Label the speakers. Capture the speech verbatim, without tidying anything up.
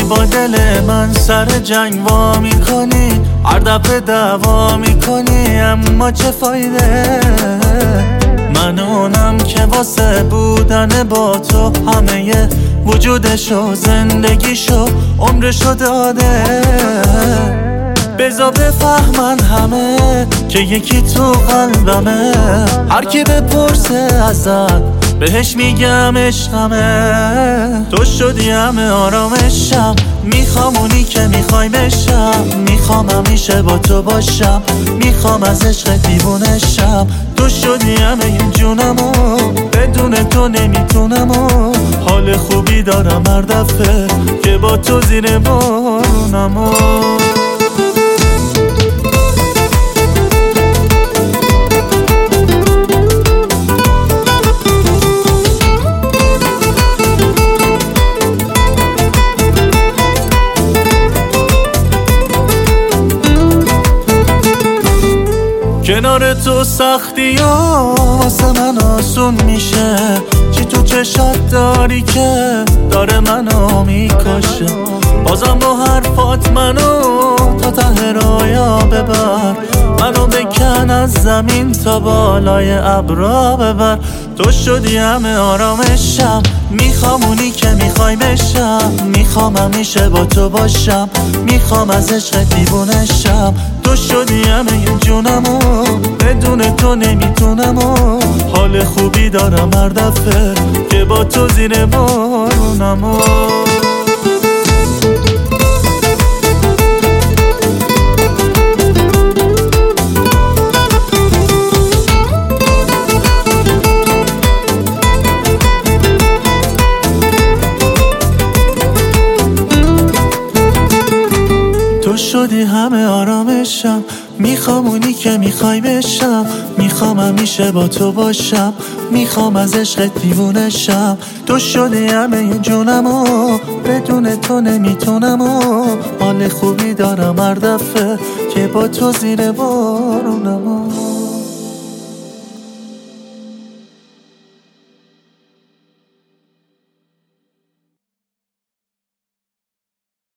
Speaker 1: با دل من سر جنگ وا میکنی، هر دفعه دعوا میکنی، اما چه فایده؟ من اونم که واسه بودن با تو همه وجودشو زندگیشو عمرشو داده. بذار بفهمن همه که یکی تو قلبمه، هر کی بپرسه ازت بهش میگم عشقمه. تو شدی همه آرامشم، میخوام اونی که میخوای بشم، میخوام همیشه با تو باشم، میخوام از عشق دیوونشم. تو شدی همه جونمو، بدون تو نمیتونم و حال خوبی دارم هر دفعه که با تو زیر بارونمو. کنار تو سختی ها واسه من آسون میشه، چی تو چشات داری که داره منو میکشه؟ بازم با حرفات منو تا ته رایا ببر، منو بکن از زمین تا بالای ابرا ببر. تو شدی همه آرامشم، میخوام اونی که میخوای بشم، میخوام همیشه با تو باشم، میخوام از عشق دیوونشم. تو شدی همه جونمو، بدون تو نمیتونم و حال خوبی دارم هر دفعه که با تو زیر بارونمو. تو شدی همه آرامشم، میخوام اونی که میخوای بشم، میخوام همیشه با تو باشم، میخوام از عشق دیوونشم. تو شدی همه جونمو، بدون تو نمیتونم و حال خوبی دارم هر دفعه که با تو زیر بارونمو.